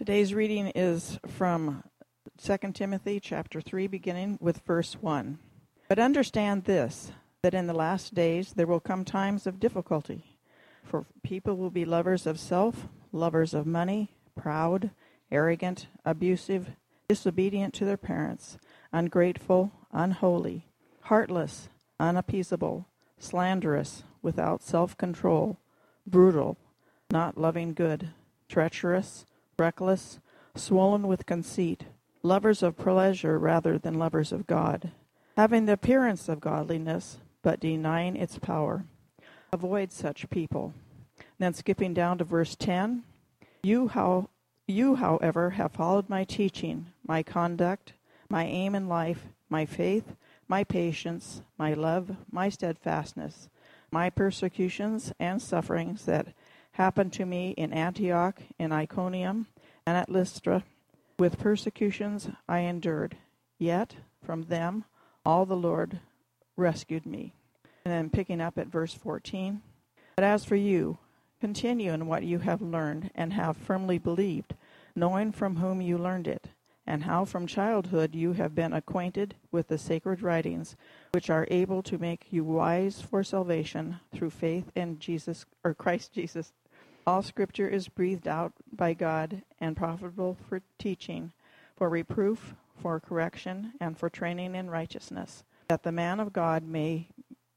Today's reading is from 2 Timothy chapter 3, beginning with verse 1. But understand this, that in the last days there will come times of difficulty, for people will be lovers of self, lovers of money, proud, arrogant, abusive, disobedient to their parents, ungrateful, unholy, heartless, unappeasable, slanderous, without self-control, brutal, not loving good, treacherous, reckless, swollen with conceit, lovers of pleasure rather than lovers of God, having the appearance of godliness, but denying its power. Avoid such people. Then skipping down to verse 10, You, however, have followed my teaching, my conduct, my aim in life, my faith, my patience, my love, my steadfastness, my persecutions and sufferings that happened to me in Antioch, in Iconium, and at Lystra. With persecutions I endured, yet from them all the Lord rescued me. And then picking up at verse 14, But as for you, continue in what you have learned and have firmly believed, knowing from whom you learned it, and how from childhood you have been acquainted with the sacred writings, which are able to make you wise for salvation through faith in Christ Jesus. All Scripture is breathed out by God and profitable for teaching, for reproof, for correction, and for training in righteousness, that the man of God may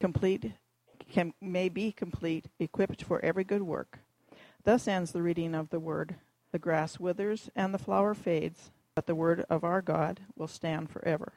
be complete, equipped for every good work. Thus ends the reading of the word. The grass withers and the flower fades, but the word of our God will stand forever.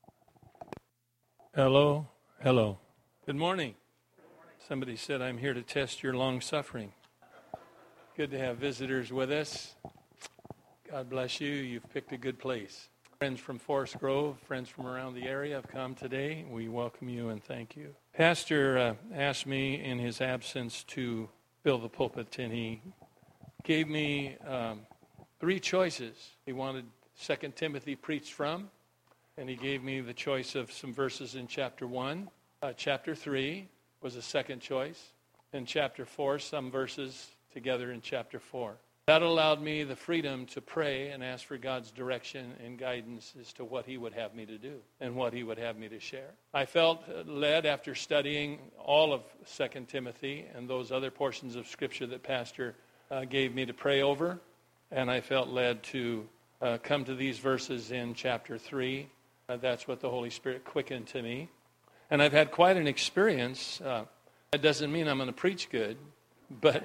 Hello. Good morning. Somebody said, I'm here to test your long-suffering. Good to have visitors with us. God bless you. You've picked a good place. Friends from Forest Grove, friends from around the area have come today. We welcome you and thank you. Pastor asked me in his absence to fill the pulpit, and he gave me 3 choices. He wanted 2 Timothy preached from, and he gave me the choice of some verses in chapter 1. Chapter 3 was a second choice, and chapter 4, some verses together in chapter 4. That allowed me the freedom to pray and ask for God's direction and guidance as to what he would have me to do and what he would have me to share. I felt led after studying all of 2 Timothy and those other portions of Scripture that Pastor gave me to pray over, and I felt led to come to these verses in chapter 3. That's what the Holy Spirit quickened to me. And I've had quite an experience. That doesn't mean I'm going to preach good, but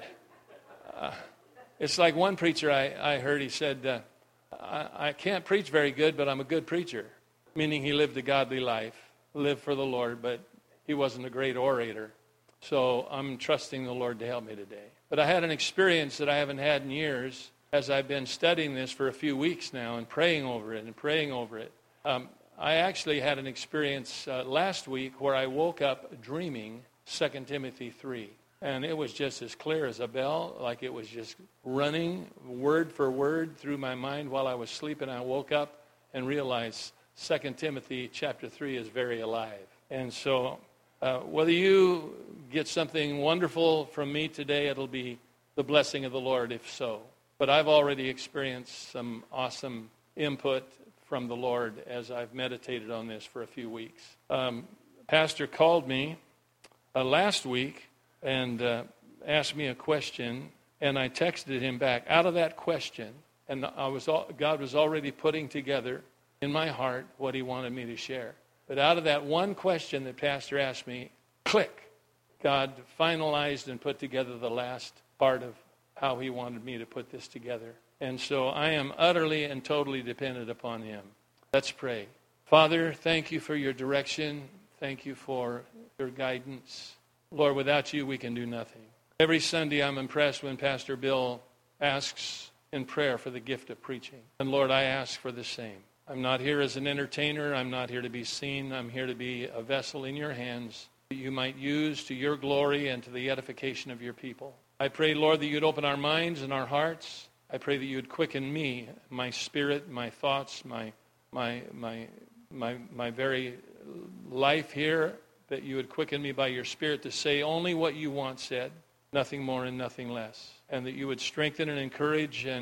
it's like one preacher I heard, he said, I can't preach very good, but I'm a good preacher, meaning he lived a godly life, lived for the Lord, but he wasn't a great orator. So I'm trusting the Lord to help me today. But I had an experience that I haven't had in years as I've been studying this for a few weeks now and praying over it. I actually had an experience last week where I woke up dreaming 2 Timothy 3. And it was just as clear as a bell, like it was just running word for word through my mind while I was sleeping. I woke up and realized 2 Timothy chapter 3 is very alive. And so whether you get something wonderful from me today, it'll be the blessing of the Lord, if so. But I've already experienced some awesome input from the Lord as I've meditated on this for a few weeks. Pastor called me last week and asked me a question, and I texted him back out of that question, and God was already putting together in my heart what he wanted me to share. But out of that one question that Pastor asked me, click, God finalized and put together the last part of how he wanted me to put this together. And so I am utterly and totally dependent upon him. Let's pray. Father, thank you for your direction. Thank you for your guidance. Lord, without you, we can do nothing. Every Sunday, I'm impressed when Pastor Bill asks in prayer for the gift of preaching. And Lord, I ask for the same. I'm not here as an entertainer. I'm not here to be seen. I'm here to be a vessel in your hands that you might use to your glory and to the edification of your people. I pray, Lord, that you'd open our minds and our hearts. I pray that you'd quicken me, my spirit, my thoughts, my very life here, that you would quicken me by your Spirit to say only what you want said, nothing more and nothing less. And that you would strengthen and encourage and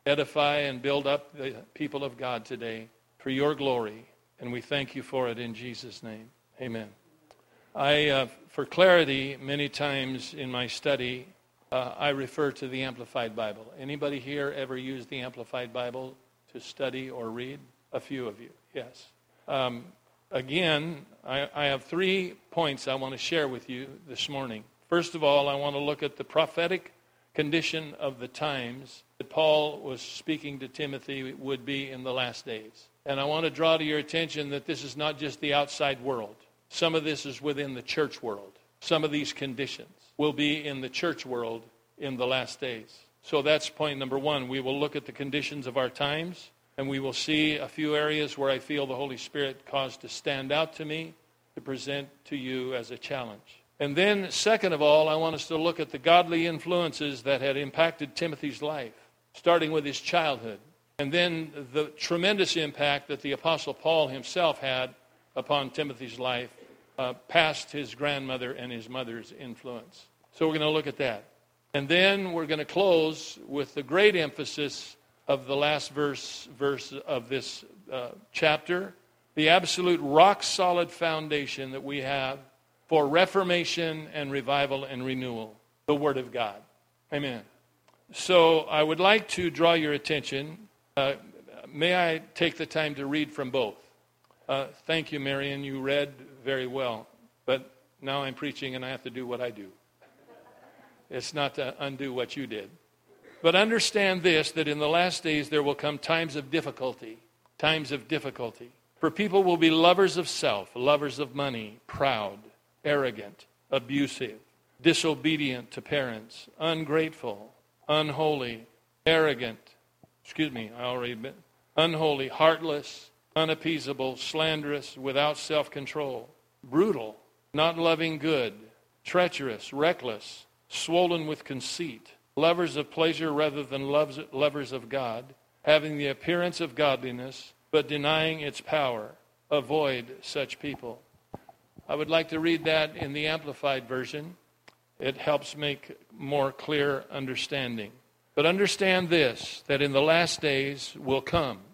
edify and build up the people of God today for your glory. And we thank you for it in Jesus' name. Amen. For clarity, many times in my study, I refer to the Amplified Bible. Anybody here ever use the Amplified Bible to study or read? A few of you, yes. Again, I have 3 points I want to share with you this morning. First of all, I want to look at the prophetic condition of the times that Paul was speaking to Timothy would be in the last days. And I want to draw to your attention that this is not just the outside world. Some of this is within the church world. Some of these conditions will be in the church world in the last days. So that's point number 1. We will look at the conditions of our times, and we will see a few areas where I feel the Holy Spirit caused to stand out to me to present to you as a challenge. And then, second of all, I want us to look at the godly influences that had impacted Timothy's life, starting with his childhood, and then the tremendous impact that the Apostle Paul himself had upon Timothy's life, past his grandmother and his mother's influence. So we're going to look at that. And then we're going to close with the great emphasis of the last verse of this chapter, the absolute rock-solid foundation that we have for reformation and revival and renewal, the Word of God. Amen. So I would like to draw your attention. May I take the time to read from both? Thank you, Marion. You read very well. But now I'm preaching and I have to do what I do. It's not to undo what you did. But understand this, that in the last days there will come times of difficulty. Times of difficulty. For people will be lovers of self, lovers of money, proud, arrogant, abusive, disobedient to parents, ungrateful, unholy, arrogant, unholy, heartless, unappeasable, slanderous, without self-control, brutal, not loving good, treacherous, reckless, swollen with conceit, lovers of pleasure rather than lovers of God, having the appearance of godliness, but denying its power. Avoid such people. I would like to read that in the Amplified Version. It helps make more clear understanding. But understand this, that in the last days will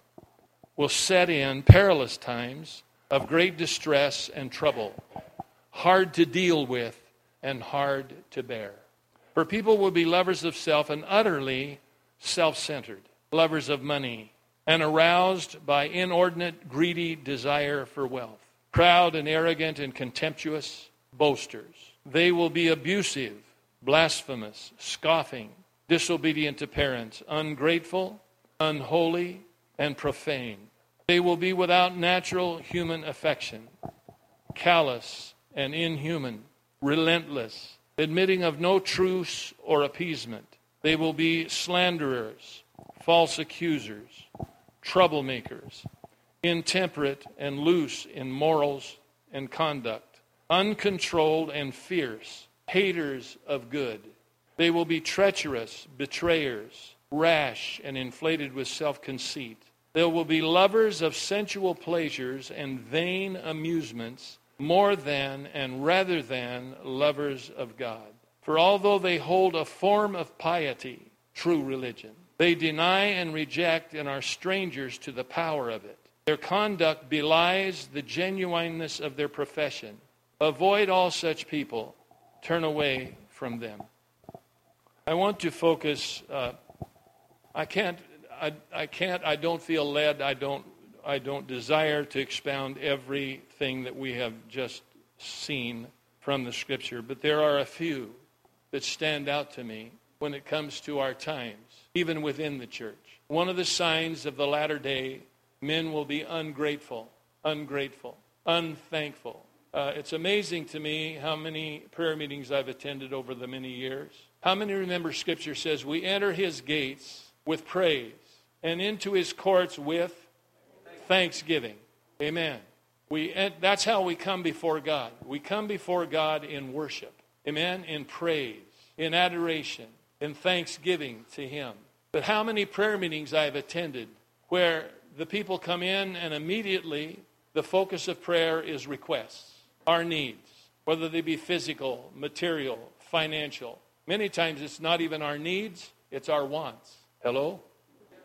set in perilous times of great distress and trouble, hard to deal with and hard to bear. For people will be lovers of self and utterly self-centered, lovers of money, and aroused by inordinate, greedy desire for wealth, proud and arrogant and contemptuous, boasters. They will be abusive, blasphemous, scoffing, disobedient to parents, ungrateful, unholy, and profane. They will be without natural human affection, callous and inhuman, relentless, admitting of no truce or appeasement. They will be slanderers, false accusers, troublemakers, intemperate and loose in morals and conduct, uncontrolled and fierce, haters of good. They will be treacherous, betrayers, rash and inflated with self-conceit. They will be lovers of sensual pleasures and vain amusements, more than and rather than lovers of God. For although they hold a form of piety, true religion, they deny and reject and are strangers to the power of it. Their conduct belies the genuineness of their profession. Avoid all such people. Turn away from them. I want to focus. I don't feel led. I don't desire to expound everything that we have just seen from the Scripture, but there are a few that stand out to me when it comes to our times, even within the church. One of the signs of the latter day, men will be ungrateful, unthankful. It's amazing to me how many prayer meetings I've attended over the many years. How many remember Scripture says, we enter His gates with praise and into His courts with thanksgiving. Amen. That's how we come before God. We come before God in worship. Amen. In praise, in adoration, in thanksgiving to Him. But how many prayer meetings I've attended where the people come in and immediately the focus of prayer is requests, our needs, whether they be physical, material, financial. Many times it's not even our needs, it's our wants. Hello?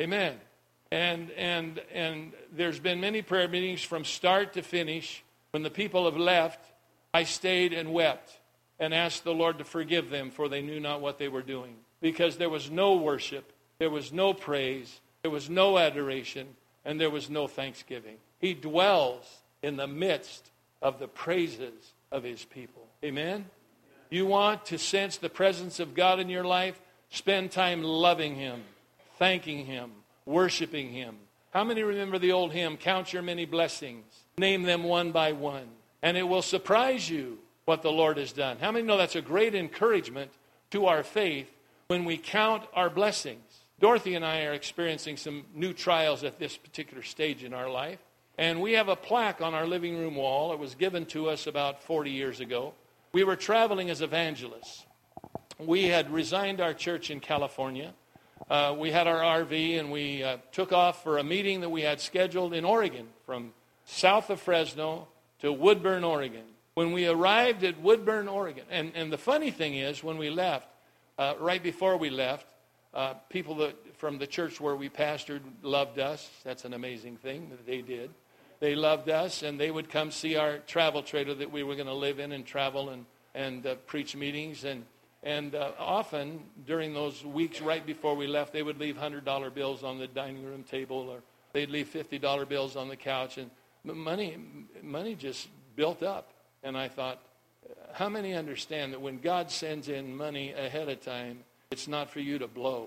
Amen. And there's been many prayer meetings from start to finish. When the people have left, I stayed and wept and asked the Lord to forgive them, for they knew not what they were doing. Because there was no worship, there was no praise, there was no adoration, and there was no thanksgiving. He dwells in the midst of the praises of his people. Amen? You want to sense the presence of God in your life? Spend time loving him, thanking him, worshiping him. How many remember the old hymn, Count Your Many Blessings? Name them one by one. And it will surprise you what the Lord has done. How many know that's a great encouragement to our faith when we count our blessings? Dorothy and I are experiencing some new trials at this particular stage in our life. And we have a plaque on our living room wall. It was given to us about 40 years ago. We were traveling as evangelists. We had resigned our church in California. We had our RV, and we took off for a meeting that we had scheduled in Oregon, from south of Fresno to Woodburn, Oregon. When we arrived at Woodburn, Oregon, and the funny thing is, when we left, right before we left, people from the church where we pastored loved us. That's an amazing thing that they did. They loved us, and they would come see our travel trailer that we were going to live in and travel and preach meetings. And often during those weeks right before we left, they would leave $100 bills on the dining room table, or they'd leave $50 bills on the couch, and money just built up. And I thought, how many understand that when God sends in money ahead of time, it's not for you to blow?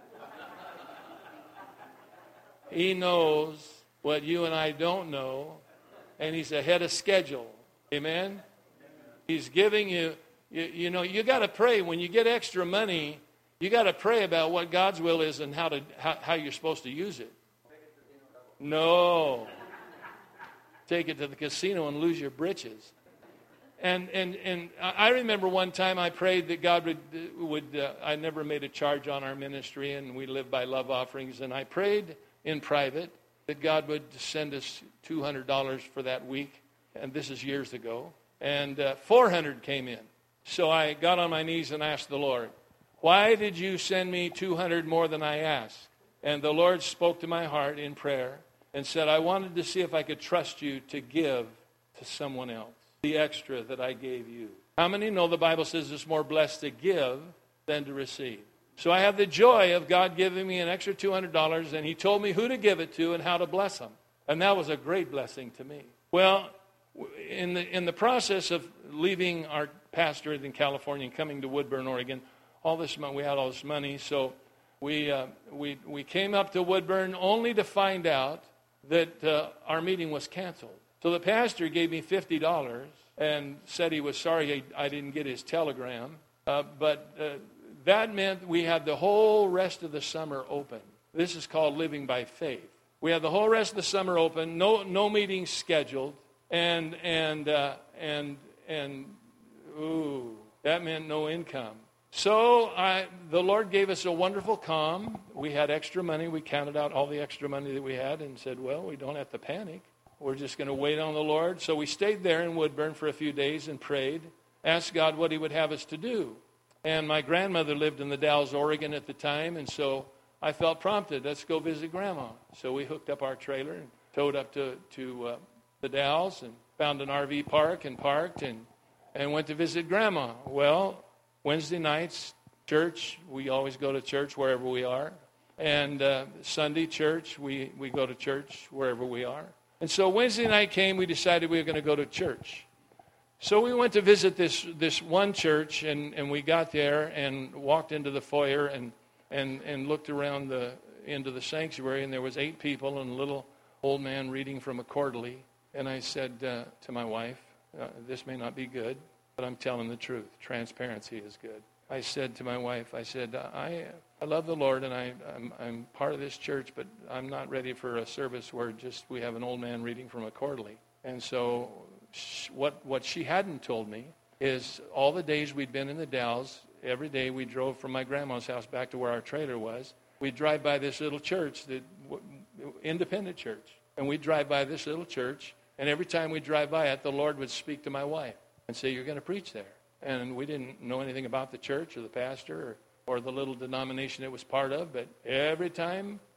He knows what you and I don't know, and he's ahead of schedule. Amen? He's giving you, you know, you got to pray. When you get extra money, you got to pray about what God's will is and how you're supposed to use it. No. Take it to the casino and lose your britches. And I remember one time I prayed that God would I never made a charge on our ministry, and we live by love offerings, and I prayed in private that God would send us $200 for that week, and this is years ago, and $400 came in. So I got on my knees and asked the Lord, why did you send me $200 more than I asked? And the Lord spoke to my heart in prayer and said, I wanted to see if I could trust you to give to someone else the extra that I gave you. How many know the Bible says it's more blessed to give than to receive? So I have the joy of God giving me an extra $200, and he told me who to give it to and how to bless them. And that was a great blessing to me. Well, in the process of leaving our pastorate in California and coming to Woodburn, Oregon, we had all this money, so we came up to Woodburn only to find out that our meeting was canceled. So the pastor gave me $50 and said he was sorry I didn't get his telegram, but that meant we had the whole rest of the summer open. This is called living by faith. We had the whole rest of the summer open, no meetings scheduled, and that meant no income. So the Lord gave us a wonderful calm. We had extra money. We counted out all the extra money that we had and said, well, we don't have to panic. We're just going to wait on the Lord. So we stayed there in Woodburn for a few days and prayed, asked God what he would have us to do. And my grandmother lived in the Dalles, Oregon at the time, and so I felt prompted, let's go visit Grandma. So we hooked up our trailer and towed up to the Dalles and found an RV park and parked and went to visit Grandma. Well, Wednesday nights, church, we always go to church wherever we are. And Sunday church, we go to church wherever we are. And so Wednesday night came, we decided we were going to go to church. So we went to visit this one church, and we got there and walked into the foyer and looked around into the sanctuary, and there was 8 people and a little old man reading from a quarterly. And I said to my wife, this may not be good, but I'm telling the truth. Transparency is good. I said to my wife, I love the Lord, and I'm part of this church, but I'm not ready for a service where just we have an old man reading from a quarterly. And so what she hadn't told me is all the days we'd been in the Dalles, every day we drove from my grandma's house back to where our trailer was. We'd drive by this little church, independent church, and we'd drive by this little church, and every time we'd drive by it, the Lord would speak to my wife and say, you're going to preach there. And we didn't know anything about the church or the pastor or the little denomination it was part of, but every time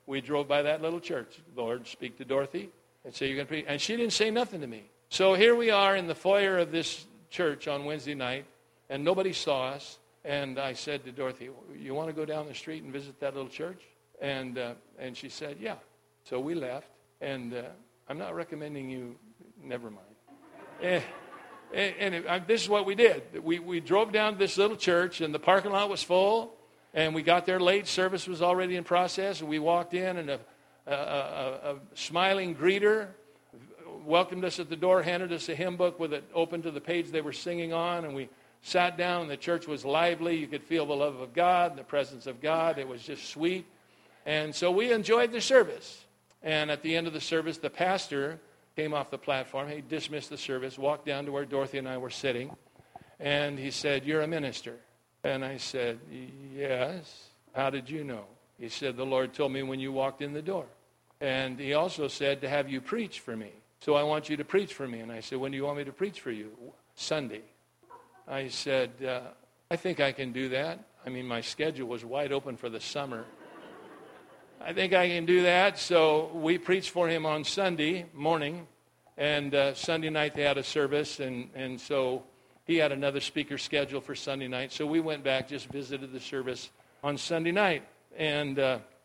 we drove by that little church. Lord, speak to Dorothy and say you're going to preach. And she didn't say nothing to me. So here we are in the foyer of this church on Wednesday night, and nobody saw us. And I said to Dorothy, you want to go down the street and visit that little church? And she said, yeah. So we left. And I'm not recommending you, never mind. This is what we did. We drove down to this little church, and the parking lot was full. And we got there late. Service was already in process. And we walked in, and a smiling greeter welcomed us at the door, handed us a hymn book with it open to the page they were singing on, and we sat down, and the church was lively. You could feel the love of God, the presence of God. It was just sweet. And so we enjoyed the service. And at the end of the service, the pastor came off the platform. He dismissed the service, walked down to where Dorothy and I were sitting, and he said, you're a minister. And I said, yes. How did you know? He said, the Lord told me when you walked in the door. And he also said to have you preach for me. So I want you to preach for me. And I said, when do you want me to preach for you? Sunday. I said, I think I can do that. I mean, my schedule was wide open for the summer. I think I can do that. So we preached for him on Sunday morning. And Sunday night they had a service. And so he had another speaker scheduled for Sunday night. So we went back, just visited the service on Sunday night. And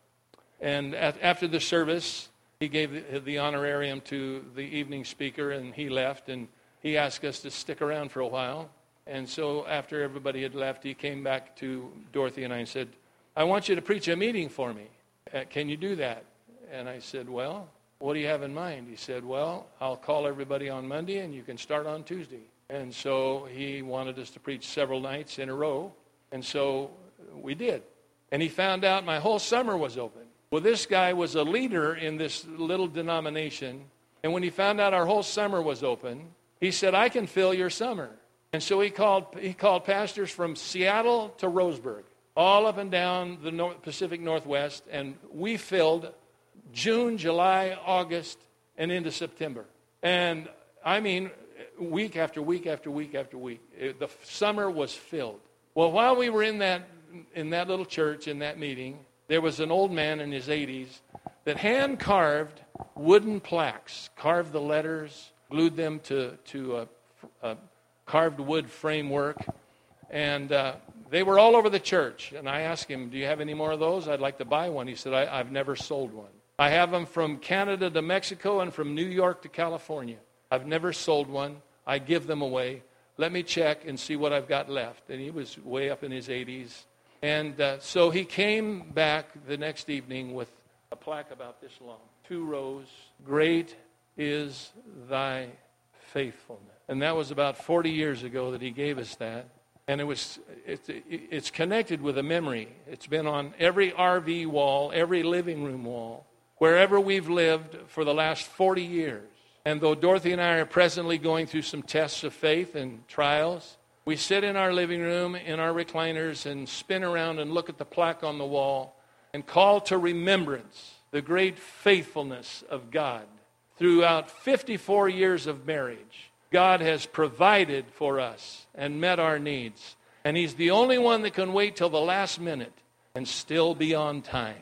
after the service, he gave the honorarium to the evening speaker, and he left, and he asked us to stick around for a while. And so after everybody had left, he came back to Dorothy and I and said, I want you to preach a meeting for me. Can you do that? And I said, well, what do you have in mind? He said, well, I'll call everybody on Monday, and you can start on Tuesday. And so he wanted us to preach several nights in a row, and so we did. And he found out my whole summer was open. Well, this guy was a leader in this little denomination, and when he found out our whole summer was open, he said, I can fill your summer. And so he called pastors from Seattle to Roseburg, all up and down the Pacific Northwest, and we filled June, July, August, and into September. And I mean, week after week after week after week, the summer was filled. Well, while we were in that little church, in that meeting, there was an old man in his 80s that hand-carved wooden plaques, carved the letters, glued them to a carved wood framework, and they were all over the church. And I asked him, do you have any more of those? I'd like to buy one. He said, I've never sold one. I have them from Canada to Mexico and from New York to California. I've never sold one. I give them away. Let me check and see what I've got left. And he was way up in his 80s. And so he came back the next evening with a plaque about this long, 2 rows. Great is thy faithfulness. And that was about 40 years ago that he gave us that. And it's connected with a memory. It's been on every RV wall, every living room wall, wherever we've lived for the last 40 years. And though Dorothy and I are presently going through some tests of faith and trials, we sit in our living room, in our recliners, and spin around and look at the plaque on the wall and call to remembrance the great faithfulness of God. Throughout 54 years of marriage, God has provided for us and met our needs. And He's the only one that can wait till the last minute and still be on time.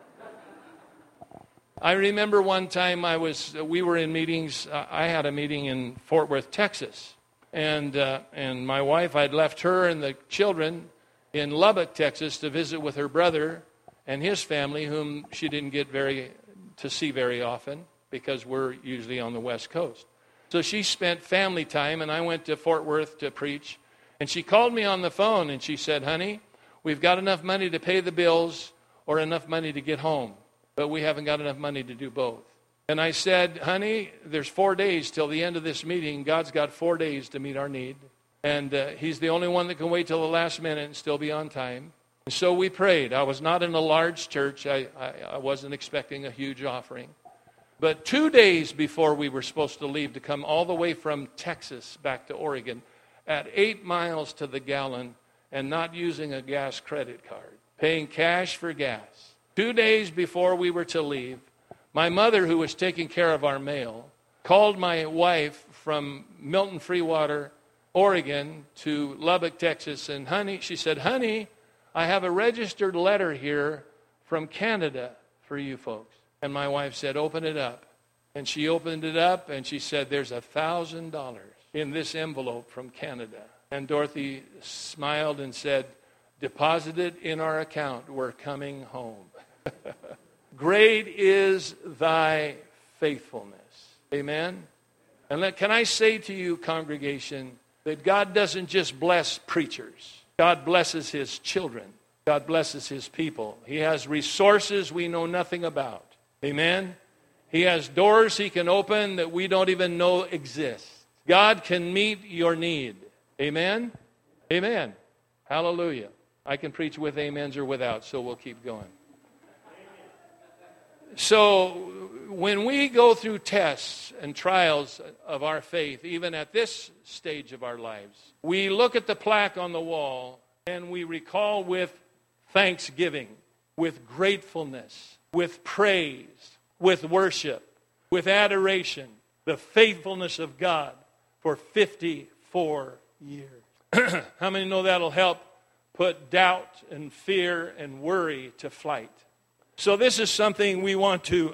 I remember one time we were in meetings. I had a meeting in Fort Worth, Texas. And my wife, I'd left her and the children in Lubbock, Texas to visit with her brother and his family, whom she didn't get to see very often because we're usually on the West Coast. So she spent family time, and I went to Fort Worth to preach. And she called me on the phone, and she said, honey, we've got enough money to pay the bills or enough money to get home, but we haven't got enough money to do both. And I said, honey, there's 4 days till the end of this meeting. God's got 4 days to meet our need. And He's the only one that can wait till the last minute and still be on time. And so we prayed. I was not in a large church. I wasn't expecting a huge offering. But 2 days before we were supposed to leave to come all the way from Texas back to Oregon at 8 miles to the gallon and not using a gas credit card, paying cash for gas. 2 days before we were to leave, my mother, who was taking care of our mail, called my wife from Milton Freewater, Oregon, to Lubbock, Texas. And she said, honey, I have a registered letter here from Canada for you folks. And my wife said, open it up. And she opened it up and she said, there's $1,000 in this envelope from Canada. And Dorothy smiled and said, deposit it in our account. We're coming home. Great is thy faithfulness. Amen. And can I say to you, congregation, that God doesn't just bless preachers. God blesses his children. God blesses his people. He has resources we know nothing about. Amen. He has doors he can open that we don't even know exist. God can meet your need. Amen? Amen. Hallelujah. I can preach with amens or without, so we'll keep going. So when we go through tests and trials of our faith, even at this stage of our lives, we look at the plaque on the wall and we recall with thanksgiving, with gratefulness, with praise, with worship, with adoration, the faithfulness of God for 54 years. How many know that'll help put doubt and fear and worry to flight? So this is something we want to,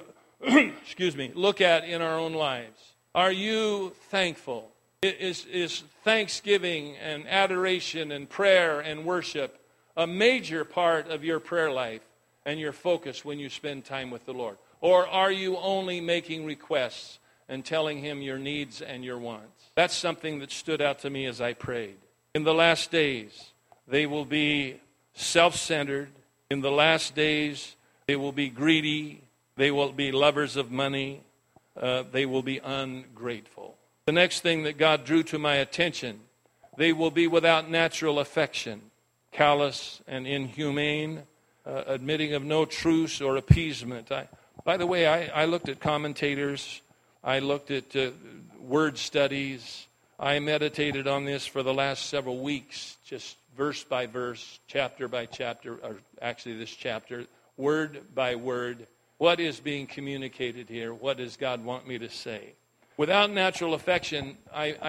look at in our own lives. Are you thankful? Is thanksgiving and adoration and prayer and worship a major part of your prayer life and your focus when you spend time with the Lord? Or are you only making requests and telling him your needs and your wants? That's something that stood out to me as I prayed. In the last days, they will be self-centered. In the last days, they will be greedy. They will be lovers of money. They will be ungrateful. The next thing that God drew to my attention, they will be without natural affection, callous and inhumane, admitting of no truce or appeasement. By the way, I looked at commentators. I looked at word studies. I meditated on this for the last several weeks, just verse by verse, chapter by chapter, or actually this chapter, word by word. What is being communicated here? What does God want me to say? Without natural affection,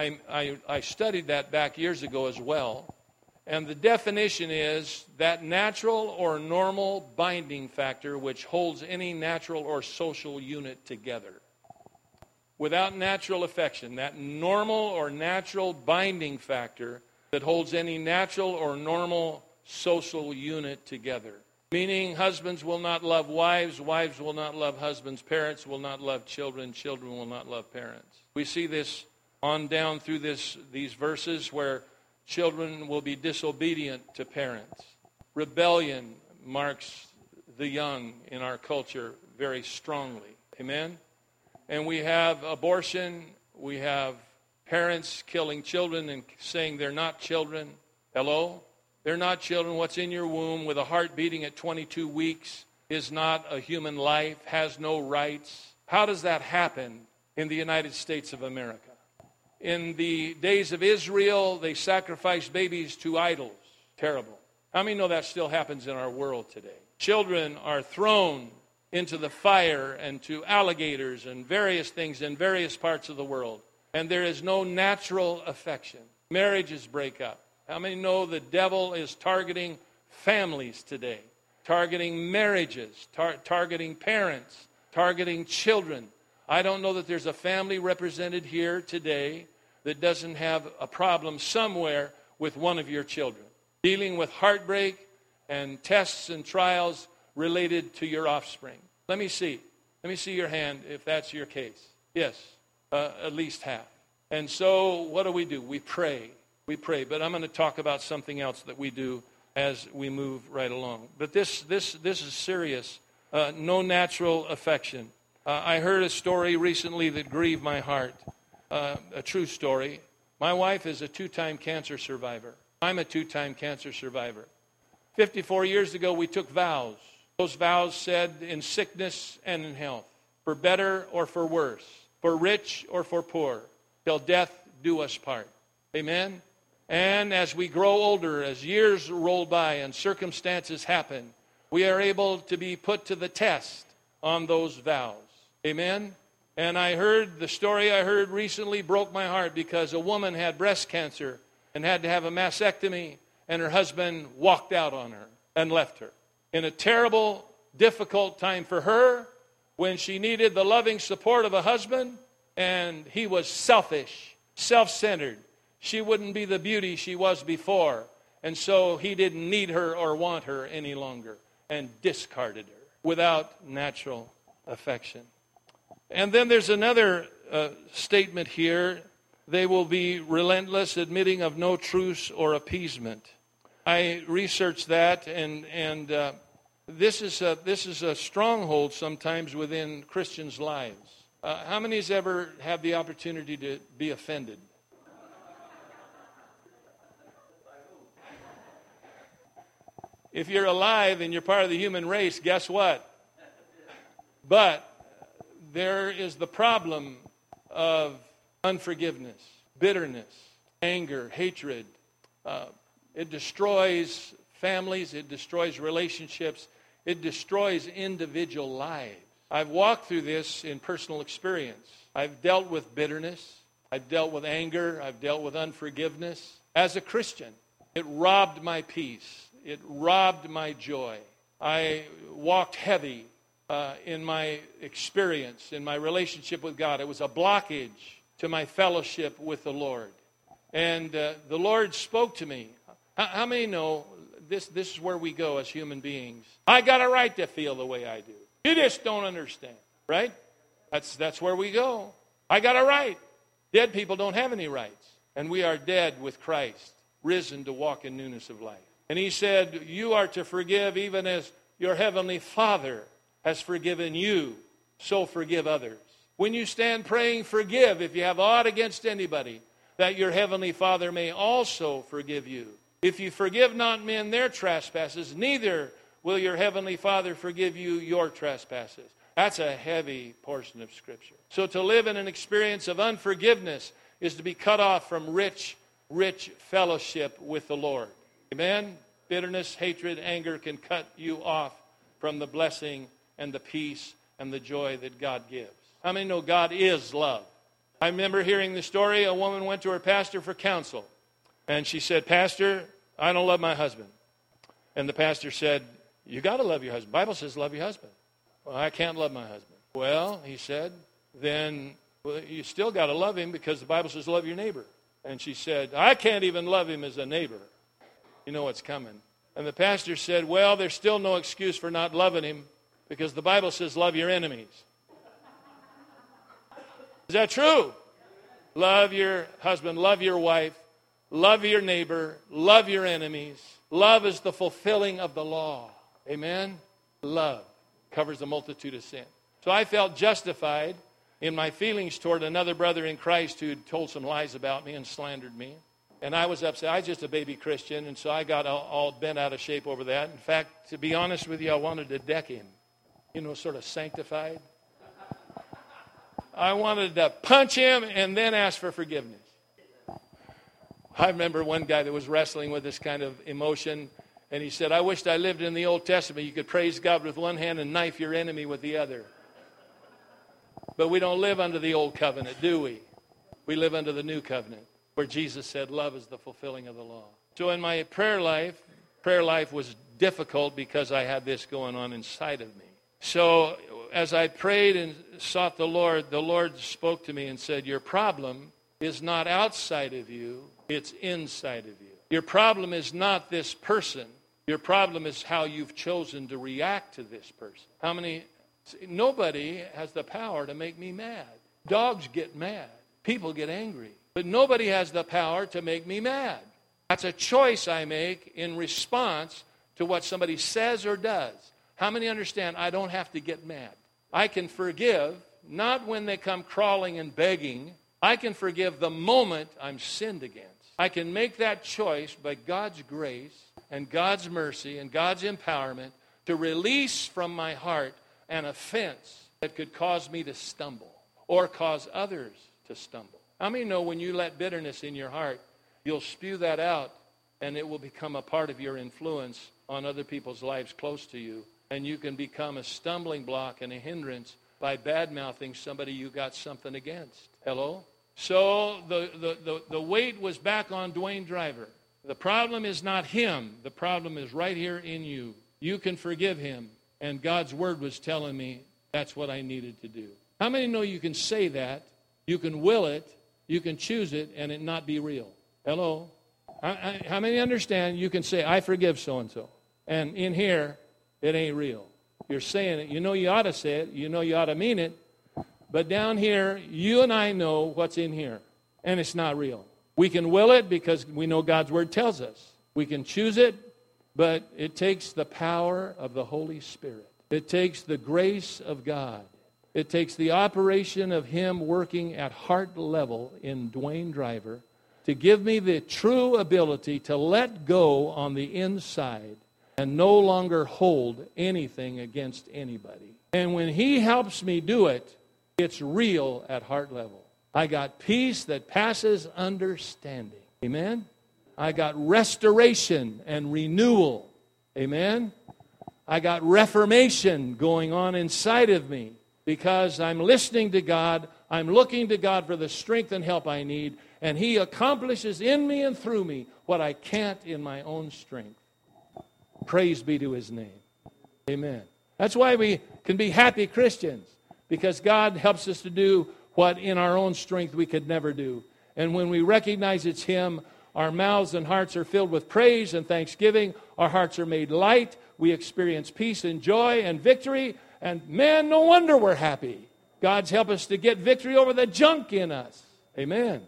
I studied that back years ago as well. And the definition is that natural or normal binding factor which holds any natural or social unit together. Without natural affection, that normal or natural binding factor that holds any natural or normal social unit together. Meaning husbands will not love wives, wives will not love husbands, parents will not love children, children will not love parents. We see this on down through these verses where children will be disobedient to parents. Rebellion marks the young in our culture very strongly. Amen? And we have abortion. We have parents killing children and saying they're not children. Hello? They're not children. What's in your womb with a heart beating at 22 weeks is not a human life, has no rights. How does that happen in the United States of America? In the days of Israel, they sacrificed babies to idols. Terrible. How many know that still happens in our world today? Children are thrown into the fire and to alligators and various things in various parts of the world. And there is no natural affection. Marriages break up. How many know the devil is targeting families today? Targeting marriages, targeting parents, targeting children. I don't know that there's a family represented here today that doesn't have a problem somewhere with one of your children. Dealing with heartbreak and tests and trials related to your offspring. Let me see your hand if that's your case. Yes, at least half. And so what do? We pray. But I'm going to talk about something else that we do as we move right along. But this is serious. No natural affection. I heard a story recently that grieved my heart. A true story. My wife is a 2-time cancer survivor. I'm a 2-time cancer survivor. 54 years ago, we took vows. Those vows said in sickness and in health, for better or for worse, for rich or for poor, till death do us part. Amen? And as we grow older, as years roll by and circumstances happen, we are able to be put to the test on those vows. Amen? And the story I heard recently broke my heart because a woman had breast cancer and had to have a mastectomy, and her husband walked out on her and left her in a terrible difficult time for her, when she needed the loving support of a husband, and he was selfish, self-centered. She wouldn't be the beauty she was before, and so he didn't need her or want her any longer, and discarded her without natural affection. And then there's another statement here. They will be relentless, admitting of no truce or appeasement. I researched that, and this is a stronghold sometimes within Christians' lives. How many has ever had the opportunity to be offended? If you're alive and you're part of the human race, guess what? But there is the problem of unforgiveness, bitterness, anger, hatred. It destroys families. It destroys relationships. It destroys individual lives. I've walked through this in personal experience. I've dealt with bitterness. I've dealt with anger. I've dealt with unforgiveness. As a Christian, it robbed my peace. It robbed my joy. I walked heavy in my experience, in my relationship with God. It was a blockage to my fellowship with the Lord. And the Lord spoke to me. How many know this is where we go as human beings? I got a right to feel the way I do. You just don't understand, right? That's where we go. I got a right. Dead people don't have any rights. And we are dead with Christ, risen to walk in newness of life. And he said, you are to forgive even as your heavenly Father has forgiven you, so forgive others. When you stand praying, forgive if you have aught against anybody, that your heavenly Father may also forgive you. If you forgive not men their trespasses, neither will your heavenly Father forgive you your trespasses. That's a heavy portion of Scripture. So to live in an experience of unforgiveness is to be cut off from rich fellowship with the Lord. Amen? Bitterness, hatred, anger can cut you off from the blessing and the peace and the joy that God gives. How many know God is love? I remember hearing the story. A woman went to her pastor for counsel. And she said, Pastor, I don't love my husband. And the pastor said, you got to love your husband. The Bible says love your husband. Well, I can't love my husband. Well, he said, then you still got to love him because the Bible says love your neighbor. And she said, I can't even love him as a neighbor. You know what's coming. And the pastor said, well, there's still no excuse for not loving him because the Bible says love your enemies. Is that true? Love your husband, love your wife, love your neighbor, love your enemies. Love is the fulfilling of the law. Amen? Love covers a multitude of sin. So I felt justified in my feelings toward another brother in Christ who had told some lies about me and slandered me. And I was upset. I was just a baby Christian, and so I got all bent out of shape over that. In fact, to be honest with you, I wanted to deck him. You know, sort of sanctified. I wanted to punch him and then ask for forgiveness. I remember one guy that was wrestling with this kind of emotion, and he said, I wished I lived in the Old Testament. You could praise God with one hand and knife your enemy with the other. But we don't live under the old covenant, do we? We live under the new covenant, where Jesus said love is the fulfilling of the law. So in my prayer life was difficult because I had this going on inside of me. So as I prayed and sought the Lord spoke to me and said, your problem is not outside of you, it's inside of you. Your problem is not this person. Your problem is how you've chosen to react to this person. Nobody has the power to make me mad. Dogs get mad. People get angry. But nobody has the power to make me mad. That's a choice I make in response to what somebody says or does. How many understand I don't have to get mad? I can forgive, not when they come crawling and begging. I can forgive the moment I'm sinned against. I can make that choice by God's grace and God's mercy and God's empowerment to release from my heart an offense that could cause me to stumble or cause others to stumble. How many know when you let bitterness in your heart, you'll spew that out and it will become a part of your influence on other people's lives close to you, and you can become a stumbling block and a hindrance by bad-mouthing somebody you got something against. Hello? So the weight was back on Dwayne Driver. The problem is not him. The problem is right here in you. You can forgive him. And God's Word was telling me that's what I needed to do. How many know you can say that, you can will it, you can choose it, and it not be real? Hello? How many understand you can say, I forgive so-and-so, and in here, it ain't real? You're saying it. You know you ought to say it. You know you ought to mean it. But down here, you and I know what's in here, and it's not real. We can will it because we know God's Word tells us. We can choose it, but it takes the power of the Holy Spirit. It takes the grace of God. It takes the operation of Him working at heart level in Dwayne Driver to give me the true ability to let go on the inside and no longer hold anything against anybody. And when He helps me do it, it's real at heart level. I got peace that passes understanding. Amen? I got restoration and renewal. Amen? I got reformation going on inside of me because I'm listening to God. I'm looking to God for the strength and help I need. And He accomplishes in me and through me what I can't in my own strength. Praise be to His name. Amen. That's why we can be happy Christians, because God helps us to do what in our own strength we could never do. And when we recognize it's Him, our mouths and hearts are filled with praise and thanksgiving. Our hearts are made light. We experience peace and joy and victory. And man, no wonder we're happy. God's helped us to get victory over the junk in us. Amen.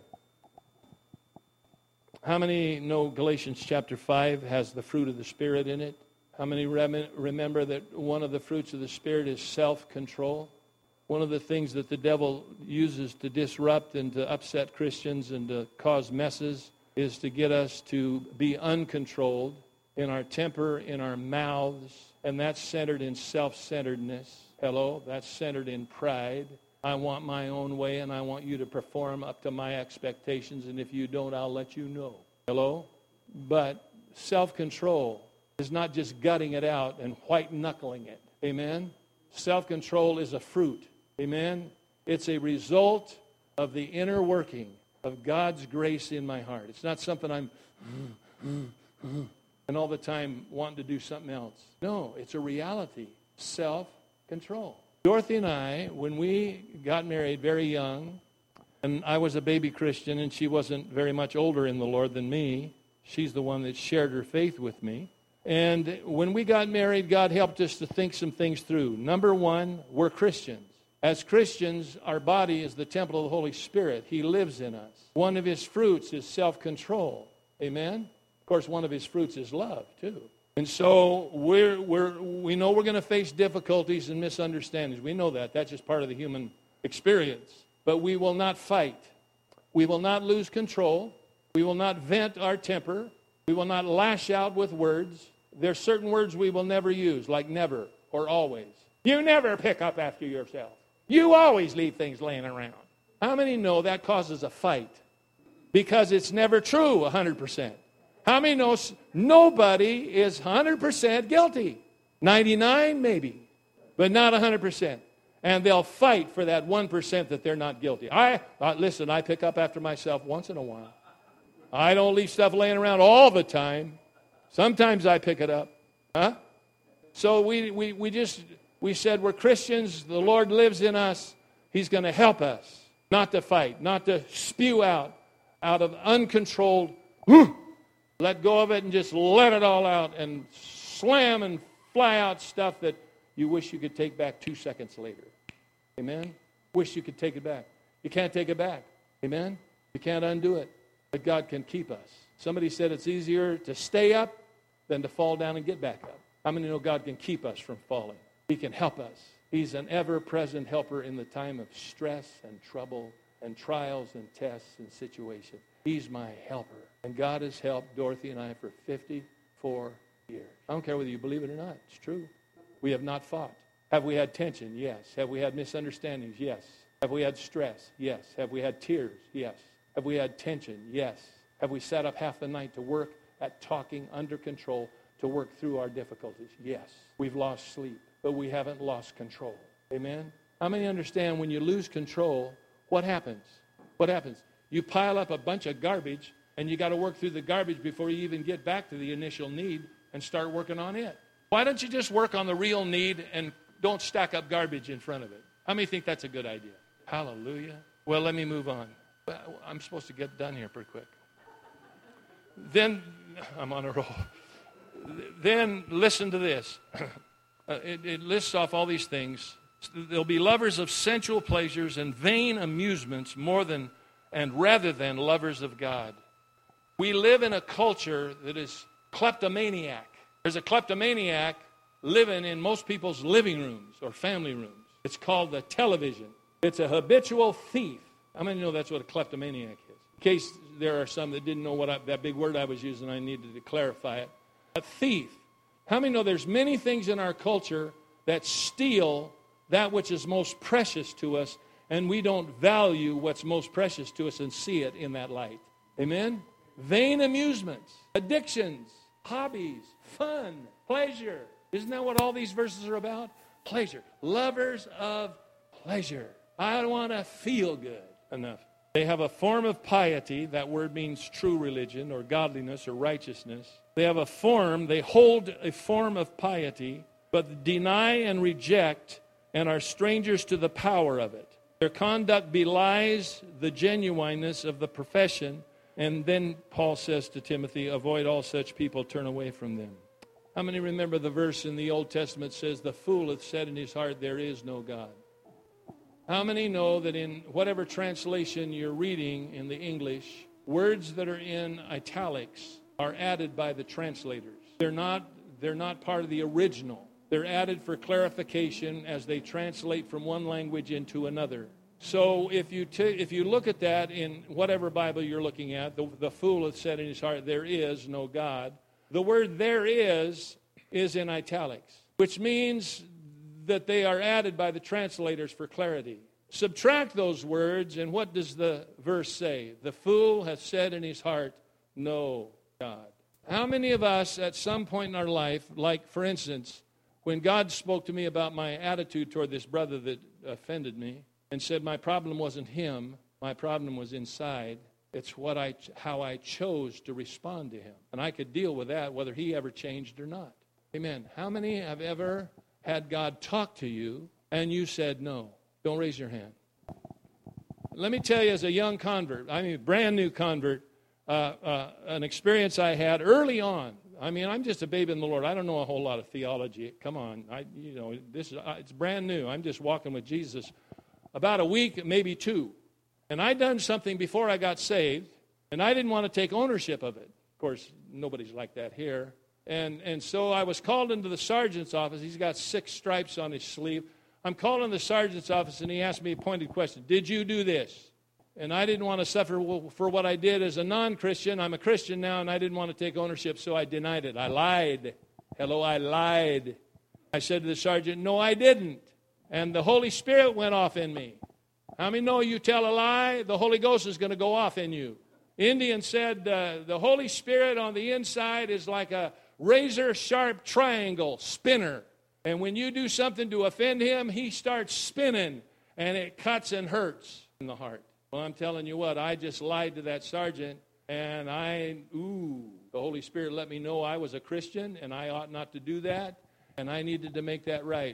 How many know Galatians chapter 5 has the fruit of the Spirit in it? How many remember that one of the fruits of the Spirit is self-control? One of the things that the devil uses to disrupt and to upset Christians and to cause messes is to get us to be uncontrolled in our temper, in our mouths, and that's centered in self-centeredness. Hello? That's centered in pride. I want my own way, and I want you to perform up to my expectations, and if you don't, I'll let you know. Hello? But self-control is not just gutting it out and white-knuckling it. Amen? Self-control is a fruit. Amen? It's a result of the inner working of God's grace in my heart. It's not something I'm and all the time wanting to do something else. No, it's a reality. Self-control. Dorothy and I, when we got married very young, and I was a baby Christian, and she wasn't very much older in the Lord than me. She's the one that shared her faith with me. And when we got married, God helped us to think some things through. Number one, we're Christians. As Christians, our body is the temple of the Holy Spirit. He lives in us. One of His fruits is self-control. Amen? Of course, one of His fruits is love, too. And so we know we're going to face difficulties and misunderstandings. We know that. That's just part of the human experience. But we will not fight. We will not lose control. We will not vent our temper. We will not lash out with words. There are certain words we will never use, like never or always. You never pick up after yourself. You always leave things laying around. How many know that causes a fight? Because it's never true 100%. How many know nobody is 100% guilty? 99 maybe, but not 100%. And they'll fight for that 1% that they're not guilty. Listen, I pick up after myself once in a while. I don't leave stuff laying around all the time. Sometimes I pick it up. So we said we're Christians. The Lord lives in us. He's going to help us not to fight, not to spew out of uncontrolled, let go of it and just let it all out and slam and fly out stuff that you wish you could take back 2 seconds later. Amen? Wish you could take it back. You can't take it back. Amen? You can't undo it. But God can keep us. Somebody said it's easier to stay up than to fall down and get back up. How many know God can keep us from falling? He can help us. He's an ever-present helper in the time of stress and trouble and trials and tests and situations. He's my helper. And God has helped Dorothy and I for 54 years. I don't care whether you believe it or not. It's true. We have not fought. Have we had tension? Yes. Have we had misunderstandings? Yes. Have we had stress? Yes. Have we had tears? Yes. Have we had tension? Yes. Have we sat up half the night to work at talking under control to work through our difficulties? Yes. We've lost sleep, but we haven't lost control. Amen? How many understand when you lose control, what happens? What happens? You pile up a bunch of garbage, and you got to work through the garbage before you even get back to the initial need and start working on it. Why don't you just work on the real need and don't stack up garbage in front of it? How many think that's a good idea? Hallelujah. Well, let me move on. I'm supposed to get done here pretty quick. Then, I'm on a roll. Then listen to this. It lists off all these things. They'll be lovers of sensual pleasures and vain amusements rather than lovers of God. We live in a culture that is kleptomaniac. There's a kleptomaniac living in most people's living rooms or family rooms. It's called the television. It's a habitual thief. How many know that's what a kleptomaniac is? In case there are some that didn't know that big word I was using, I needed to clarify it. A thief. How many know there's many things in our culture that steal that which is most precious to us, and we don't value what's most precious to us and see it in that light? Amen? Vain amusements, addictions, hobbies, fun, pleasure. Isn't that what all these verses are about? Pleasure. Lovers of pleasure. I want to feel good. Enough. They have a form of piety. That word means true religion or godliness or righteousness. They have a form. They hold a form of piety, but deny and reject and are strangers to the power of it. Their conduct belies the genuineness of the profession. And then Paul says to Timothy, avoid all such people, turn away from them. How many remember the verse in the Old Testament says, the fool hath said in his heart, there is no God? How many know that in whatever translation you're reading in the English, words that are in italics are added by the translators? They're not part of the original. They're added for clarification as they translate from one language into another. So if you look at that in whatever Bible you're looking at, the fool hath said in his heart, there is no God. The word there is in italics, which means that they are added by the translators for clarity. Subtract those words, and what does the verse say? The fool hath said in his heart, no God. How many of us at some point in our life, like for instance, when God spoke to me about my attitude toward this brother that offended me and said my problem wasn't him, my problem was inside. It's how I chose to respond to him. And I could deal with that whether he ever changed or not. Amen. How many have ever had God talk to you and you said no? Don't raise your hand. Let me tell you, as a young convert, brand new convert, an experience I had early on. I'm just a babe in the Lord. I don't know a whole lot of theology. Come on, it's brand new. I'm just walking with Jesus. About a week, maybe two, and I'd done something before I got saved, and I didn't want to take ownership of it. Of course, nobody's like that here. And so I was called into the sergeant's office. He's got 6 stripes on his sleeve. I'm called in the sergeant's office, and he asked me a pointed question. Did you do this? And I didn't want to suffer for what I did as a non-Christian. I'm a Christian now, and I didn't want to take ownership, so I denied it. I lied. Hello, I lied. I said to the sergeant, no, I didn't. And the Holy Spirit went off in me. How many know you tell a lie, the Holy Ghost is going to go off in you? Indian said the Holy Spirit on the inside is like a razor-sharp triangle spinner. And when you do something to offend him, he starts spinning, and it cuts and hurts in the heart. Well, I'm telling you what, I just lied to that sergeant, and the Holy Spirit let me know I was a Christian, and I ought not to do that, and I needed to make that right.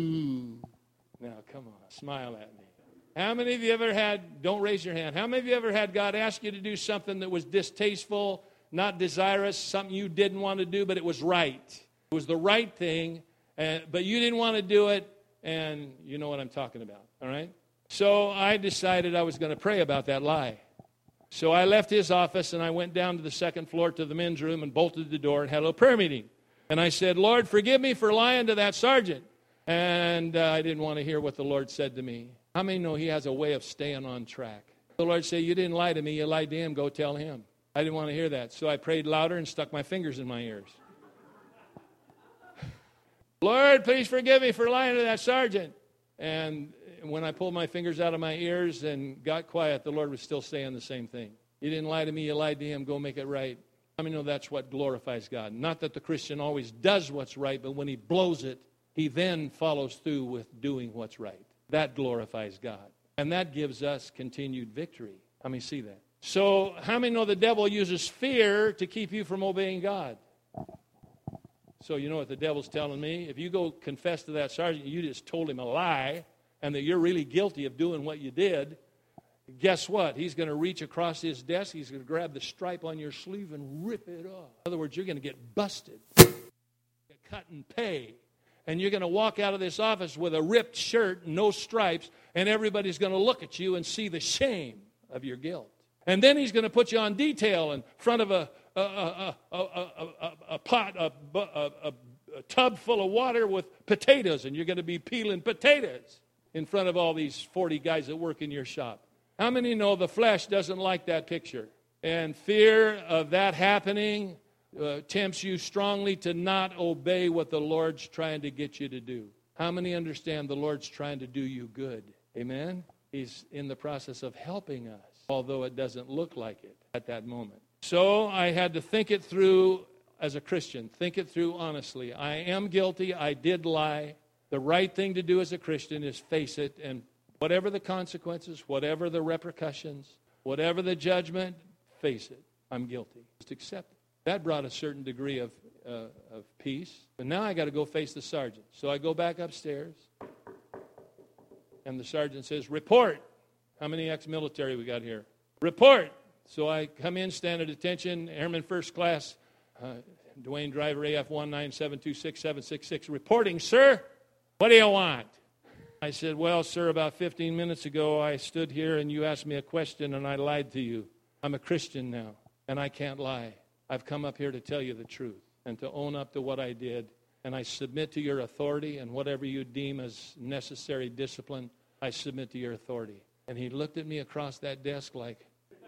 Now, come on, smile at me. How many of you ever had, don't raise your hand, how many of you ever had God ask you to do something that was distasteful, not desirous, something you didn't want to do, but it was right? It was the right thing, but you didn't want to do it, and you know what I'm talking about, all right? So I decided I was going to pray about that lie. So I left his office, and I went down to the second floor to the men's room and bolted the door and had a little prayer meeting. And I said, Lord, forgive me for lying to that sergeant. And I didn't want to hear what the Lord said to me. How many know he has a way of staying on track? The Lord said, you didn't lie to me, you lied to him, go tell him. I didn't want to hear that. So I prayed louder and stuck my fingers in my ears. Lord, please forgive me for lying to that sergeant. And when I pulled my fingers out of my ears and got quiet, the Lord was still saying the same thing. You didn't lie to me, you lied to him, go make it right. How many know that's what glorifies God? Not that the Christian always does what's right, but when he blows it, he then follows through with doing what's right. That glorifies God. And that gives us continued victory. How many see that? So how many know the devil uses fear to keep you from obeying God? So you know what the devil's telling me? If you go confess to that sergeant, you just told him a lie, and that you're really guilty of doing what you did, guess what? He's going to reach across his desk, he's going to grab the stripe on your sleeve and rip it off. In other words, you're going to get busted, cut and pay. And you're going to walk out of this office with a ripped shirt, no stripes, and everybody's going to look at you and see the shame of your guilt. And then he's going to put you on detail in front of a tub full of water with potatoes, and you're going to be peeling potatoes in front of all these 40 guys that work in your shop. How many know the flesh doesn't like that picture? And fear of that happening tempts you strongly to not obey what the Lord's trying to get you to do. How many understand the Lord's trying to do you good? Amen? He's in the process of helping us, although it doesn't look like it at that moment. So I had to think it through as a Christian, think it through honestly. I am guilty. I did lie. The right thing to do as a Christian is face it, and whatever the consequences, whatever the repercussions, whatever the judgment, face it. I'm guilty. Just accept it. That brought a certain degree of peace. But now I got to go face the sergeant. So I go back upstairs, and the sergeant says, "Report." How many ex-military we got here? Report. So I come in, stand at attention, Airman First Class, Dwayne Driver, AF 19726-766, reporting, "Sir, what do you want?" I said, "Well, sir, about 15 minutes ago I stood here and you asked me a question and I lied to you. I'm a Christian now, and I can't lie. I've come up here to tell you the truth and to own up to what I did, and I submit to your authority, and whatever you deem as necessary discipline, I submit to your authority." And he looked at me across that desk like,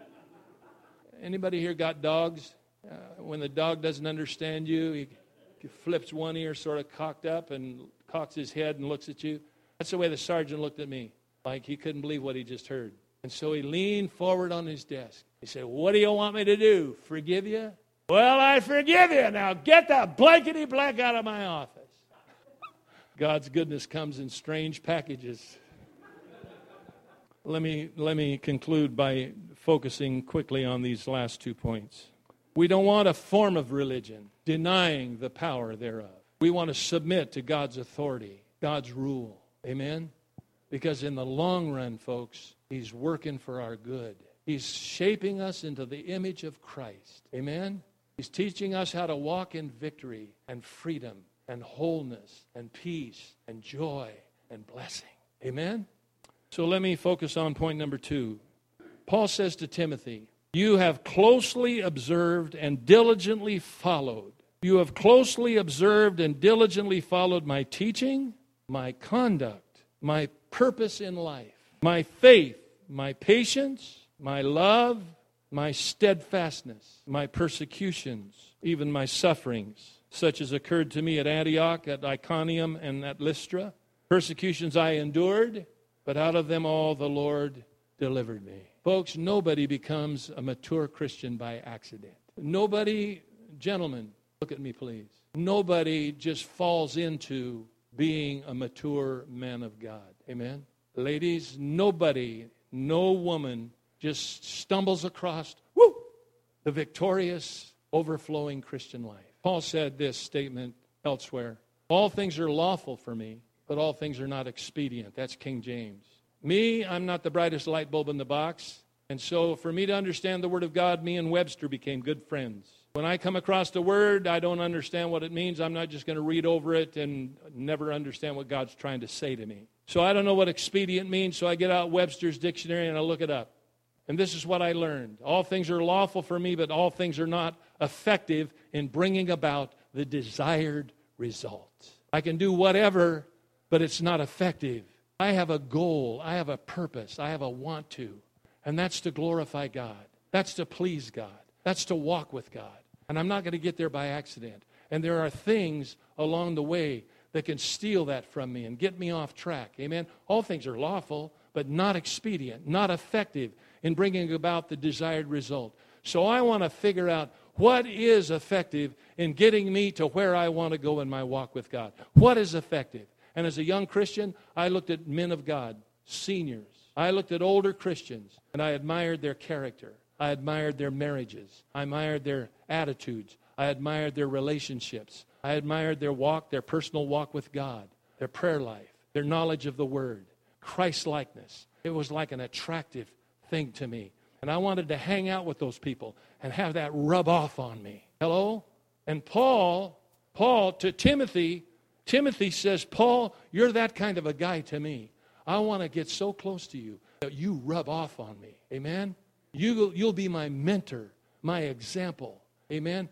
anybody here got dogs? When the dog doesn't understand you, he flips one ear sort of cocked up and cocks his head and looks at you. That's the way the sergeant looked at me, like he couldn't believe what he just heard. And so he leaned forward on his desk. He said, "What do you want me to do? Forgive you?" "Well, I forgive you. Now get the blankety-blank out of my office." God's goodness comes in strange packages. Let me conclude by focusing quickly on these last 2 points. We don't want a form of religion denying the power thereof. We want to submit to God's authority, God's rule. Amen? Because in the long run, folks, He's working for our good. He's shaping us into the image of Christ. Amen? He's teaching us how to walk in victory and freedom and wholeness and peace and joy and blessing. Amen? So let me focus on point number 2. Paul says to Timothy, "You have closely observed and diligently followed. You have closely observed and diligently followed my teaching, my conduct, my purpose in life, my faith, my patience, my love, my steadfastness, my persecutions, even my sufferings, such as occurred to me at Antioch, at Iconium, and at Lystra. Persecutions I endured, but out of them all the Lord delivered me." Folks, nobody becomes a mature Christian by accident. Nobody, gentlemen, look at me please. Nobody just falls into being a mature man of God. Amen? Ladies, nobody, no woman just stumbles across, the victorious, overflowing Christian life. Paul said this statement elsewhere, "All things are lawful for me, but all things are not expedient." That's King James. Me, I'm not the brightest light bulb in the box. And so for me to understand the Word of God, me and Webster became good friends. When I come across the Word, I don't understand what it means. I'm not just going to read over it and never understand what God's trying to say to me. So I don't know what expedient means, so I get out Webster's dictionary and I look it up. And this is what I learned. All things are lawful for me, but all things are not effective in bringing about the desired result. I can do whatever, but it's not effective. I have a goal. I have a purpose. I have a want to. And that's to glorify God. That's to please God. That's to walk with God. And I'm not going to get there by accident. And there are things along the way that can steal that from me and get me off track. Amen? All things are lawful, but not expedient, not effective in bringing about the desired result. So I want to figure out what is effective in getting me to where I want to go in my walk with God. What is effective? And as a young Christian, I looked at men of God, seniors. I looked at older Christians, and I admired their character. I admired their marriages. I admired their attitudes. I admired their relationships. I admired their walk, their personal walk with God, their prayer life, their knowledge of the Word, Christ-likeness. It was like an attractive thing to me. And I wanted to hang out with those people and have that rub off on me. Hello? And Paul to Timothy says, Paul, you're that kind of a guy to me. I want to get so close to you that you rub off on me. Amen? You'll be my mentor, my example. Amen?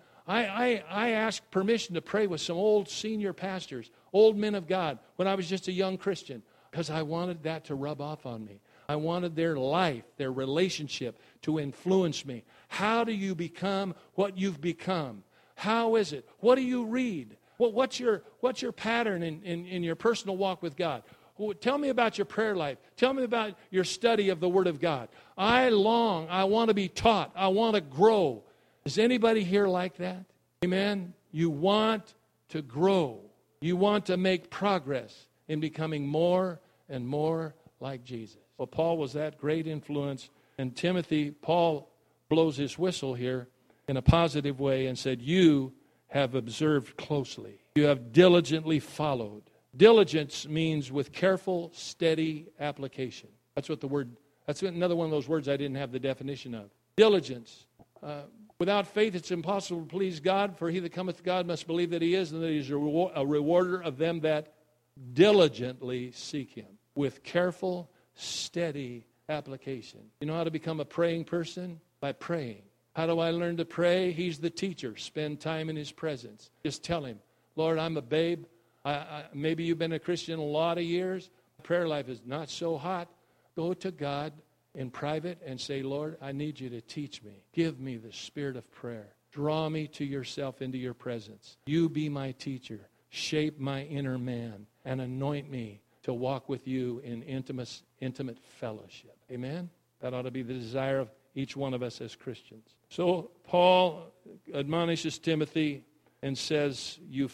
I asked permission to pray with some old senior pastors, old men of God, when I was just a young Christian, because I wanted that to rub off on me. I wanted their life, their relationship to influence me. How do you become what you've become? How is it? What do you read? What's your pattern in your personal walk with God? Tell me about your prayer life. Tell me about your study of the Word of God. I want to be taught. I want to grow. Is anybody here like that? Amen? You want to grow. You want to make progress in becoming more and more like Jesus. Well, Paul was that great influence. And Timothy, Paul blows his whistle here in a positive way and said, you have observed closely. You have diligently followed. Diligence means with careful, steady application. That's another one of those words I didn't have the definition of. Diligence. Without faith, it's impossible to please God, for he that cometh to God must believe that he is, and that he is a rewarder of them that diligently seek him. With careful, steady application. You know how to become a praying person? By praying. How do I learn to pray? He's the teacher. Spend time in his presence. Just tell him, Lord, I'm a babe. Maybe you've been a Christian a lot of years. Prayer life is not so hot. Go to God in private and say, Lord, I need you to teach me. Give me the spirit of prayer. Draw me to yourself into your presence. You be my teacher. Shape my inner man and anoint me to walk with you in intimate fellowship. Amen? That ought to be the desire of each one of us as Christians. So Paul admonishes Timothy and says, you've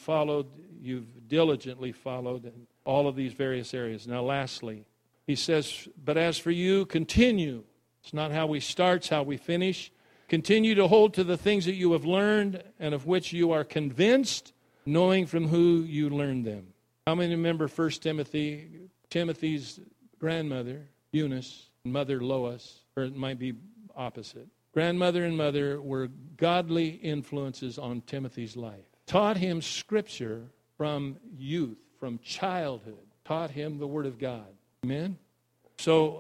diligently followed in all of these various areas. Now lastly, he says, but as for you, continue. It's not how we start, it's how we finish. Continue to hold to the things that you have learned and of which you are convinced, knowing from who you learned them. How many remember 1 Timothy? Timothy's grandmother, Eunice, and mother, Lois, or it might be opposite. Grandmother and mother were godly influences on Timothy's life. Taught him Scripture from youth, from childhood. Taught him the Word of God. Amen? So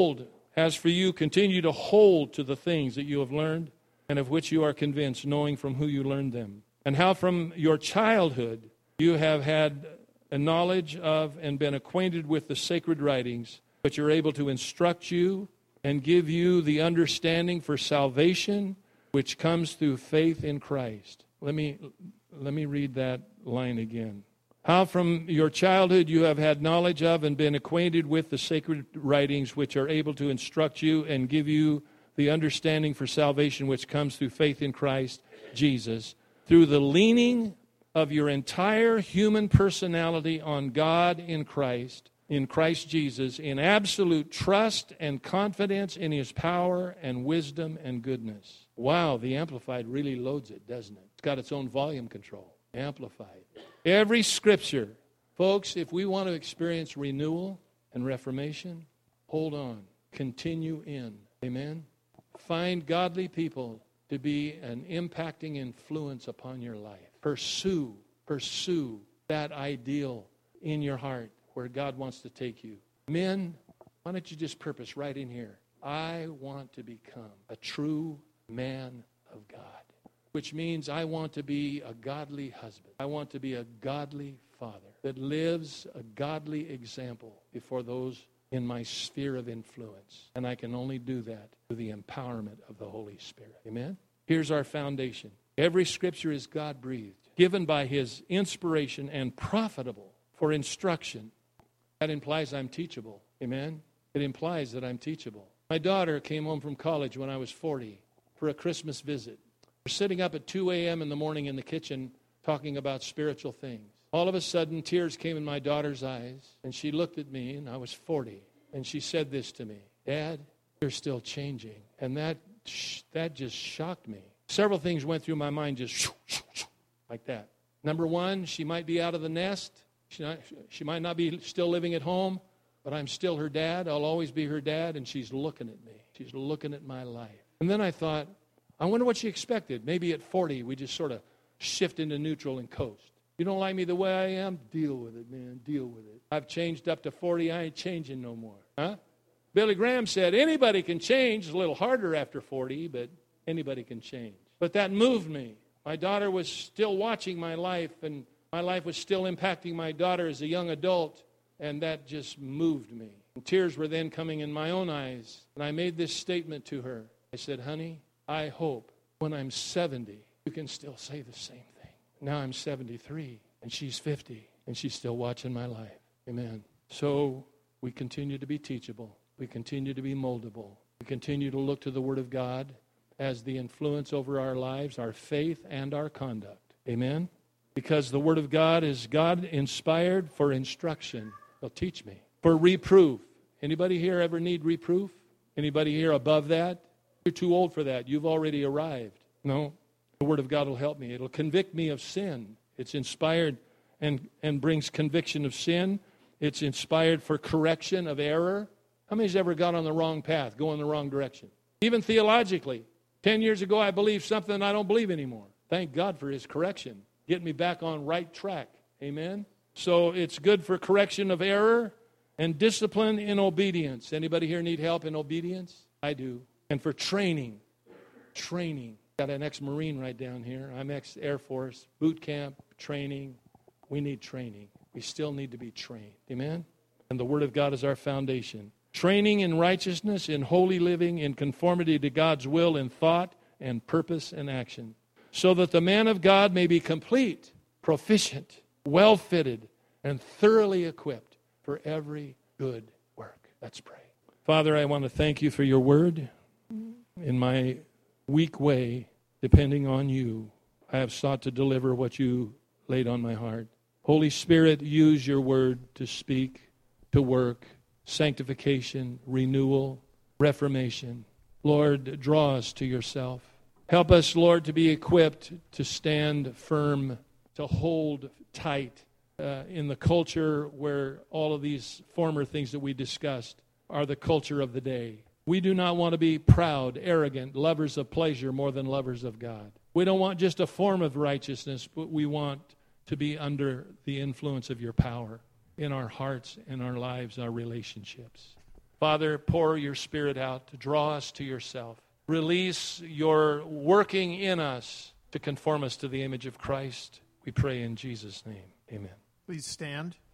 as for you, continue to hold to the things that you have learned and of which you are convinced, knowing from who you learned them. And how from your childhood you have had a knowledge of and been acquainted with the sacred writings, which are able to instruct you and give you the understanding for salvation, which comes through faith in Christ. Let me read that line again. How from your childhood you have had knowledge of and been acquainted with the sacred writings, which are able to instruct you and give you the understanding for salvation, which comes through faith in Christ Jesus, through the leaning of your entire human personality on God in Christ Jesus, in absolute trust and confidence in his power and wisdom and goodness. Wow, the Amplified really loads it, doesn't it? It's got its own volume control. Amplified. Every Scripture. Folks, if we want to experience renewal and reformation, hold on. Continue in. Amen? Find godly people to be an impacting influence upon your life. Pursue that ideal in your heart where God wants to take you. Men, why don't you just purpose right in here? I want to become a true man of God, which means I want to be a godly husband. I want to be a godly father that lives a godly example before those in my sphere of influence. And I can only do that through the empowerment of the Holy Spirit. Amen? Here's our foundation. Every Scripture is God-breathed, given by his inspiration and profitable for instruction. That implies I'm teachable. Amen? It implies that I'm teachable. My daughter came home from college when I was 40 for a Christmas visit. We're sitting up at 2 a.m. in the morning in the kitchen talking about spiritual things. All of a sudden, tears came in my daughter's eyes, and she looked at me, and I was 40, and she said this to me, Dad, you're still changing. And that just shocked me. Several things went through my mind just like that. Number one, she might be out of the nest. She might not be still living at home, but I'm still her dad. I'll always be her dad, and she's looking at me. She's looking at my life. And then I thought, I wonder what she expected. Maybe at 40, we just sort of shift into neutral and coast. You don't like me the way I am? Deal with it, man. Deal with it. I've changed up to 40. I ain't changing no more. Huh? Billy Graham said, anybody can change. It's a little harder after 40, but anybody can change. But that moved me. My daughter was still watching my life, and my life was still impacting my daughter as a young adult, and that just moved me. And tears were then coming in my own eyes, and I made this statement to her. I said, honey, I hope when I'm 70, you can still say the same thing. Now I'm 73, and she's 50, and she's still watching my life. Amen. So we continue to be teachable. We continue to be moldable. We continue to look to the Word of God as the influence over our lives, our faith, and our conduct. Amen? Because the Word of God is God-inspired for instruction. Well, teach me. For reproof. Anybody here ever need reproof? Anybody here above that? You're too old for that. You've already arrived. No, the Word of God will help me. It'll convict me of sin. It's inspired and brings conviction of sin. It's inspired for correction of error. How many's ever got on the wrong path, going the wrong direction? Even theologically. 10 years ago, I believed something I don't believe anymore. Thank God for His correction. Get me back on right track. Amen? So it's good for correction of error and discipline in obedience. Anybody here need help in obedience? I do. And for training. Training. Got an ex-Marine right down here. I'm ex-Air Force. Boot camp, training. We need training. We still need to be trained. Amen? And the Word of God is our foundation. Training in righteousness, in holy living, in conformity to God's will in thought and purpose and action, so that the man of God may be complete, proficient, well-fitted, and thoroughly equipped for every good work. Let's pray. Father, I want to thank you for your word. In my weak way, depending on you, I have sought to deliver what you laid on my heart. Holy Spirit, use your word to speak, to work, sanctification, renewal, reformation. Lord, draw us to yourself. Help us, Lord, to be equipped to stand firm, to hold tight in the culture where all of these former things that we discussed are the culture of the day. We do not want to be proud, arrogant, lovers of pleasure more than lovers of God. We don't want just a form of righteousness, but we want to be under the influence of your power in our hearts, in our lives, our relationships. Father, pour your Spirit out to draw us to yourself. Release your working in us to conform us to the image of Christ. We pray in Jesus' name. Amen. Please stand.